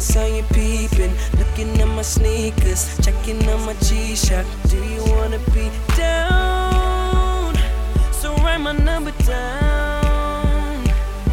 saw you peeping, looking at my sneakers, checking on my G-Shock. Do you wanna be down? So write my number down.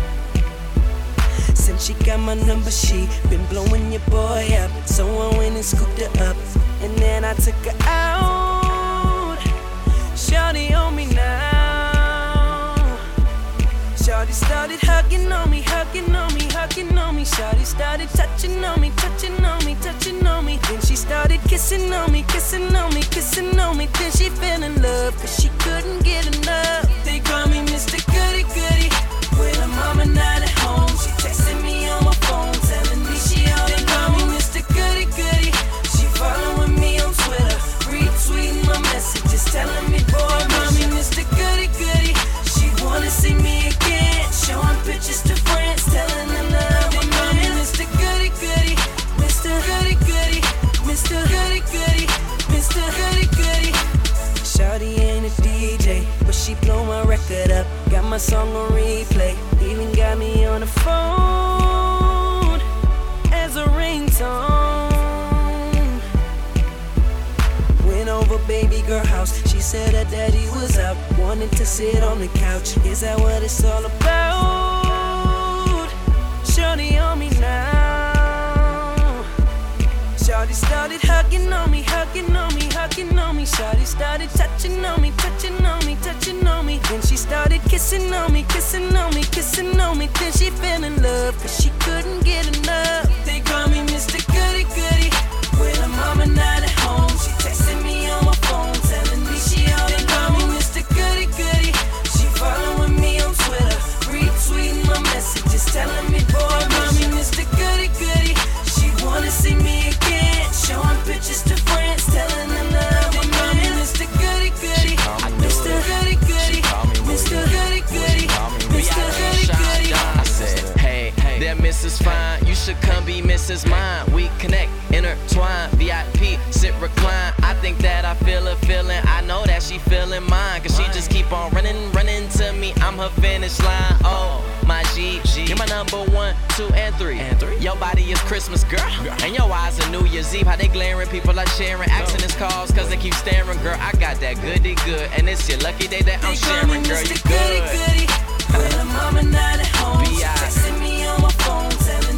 Since she got my number, she been blowing your boy up. So I went and scooped her up, and then I took her out. Shawty on me now. Shawty started hugging on me, hugging on me, hugging on me. Shawty started touching on me, touching on me, touching on me. Then she started kissing on me, kissing on me, kissing on me. Then she fell in love, cause she couldn't get enough. They call me Mr. Goody Goody. When her mama not at home, she texting me on my phone, telling me she all alone. They call me Mr. Goody Goody. She following me on Twitter, retweeting my messages, telling me, boy, mommy, Mr. Goody Goody. She wanna see me again, showing pictures to friends, telling them that I'm mommy, Mr. Goody Goody, Mr. Goody Goody, Mr. Goody Goody, Mr. Goody Goody. Shawty ain't a DJ, but she blow my record up. Got my song on replay, even got me on the phone as a ringtone. Went over baby girl house, she said her daddy was out, wanted to sit on the couch. Is that what it's all about? Shawty on me now. Shawty started hugging on me, hugging on me, hugging on me. Shawty started touching on me, touching on me, touching on me. Then she started kissing on me, kissing on me, kissing on me. Then she fell in love, cause she couldn't get enough. They call me Mr. Goody Goody. When her mama not at home, she texting me on my phone, telling me she all alone. They call me Mr. Goody Goody. She following me on Twitter, retweeting my messages, telling me, boy, mommy, Mr. Goody Goody. She wanna see me again, showing pictures to friends, telling them that I'm mommy, Mr. Goody Goody, Mr. Goody Goody, Mr. Goody Goody, Mr. Goody Goody. I said, hey, that Mrs. Fine, you should come be Mrs. Mine. We connect, intertwine, VIP, sit recline. I think that I feel a feeling, I know that she feeling mine. Cause she just keep on running to me, I'm her finish line. Oh, my G, you're my number 1, 2, and 3. Your body is Christmas, girl. And your eyes are New Year's Eve. How they glaring, people are sharing. Asking his calls, cause they keep staring, girl. I got that goody good. And it's your lucky day that I'm sharing, girl. You good. When her mama not at home, she texting me on my phone, telling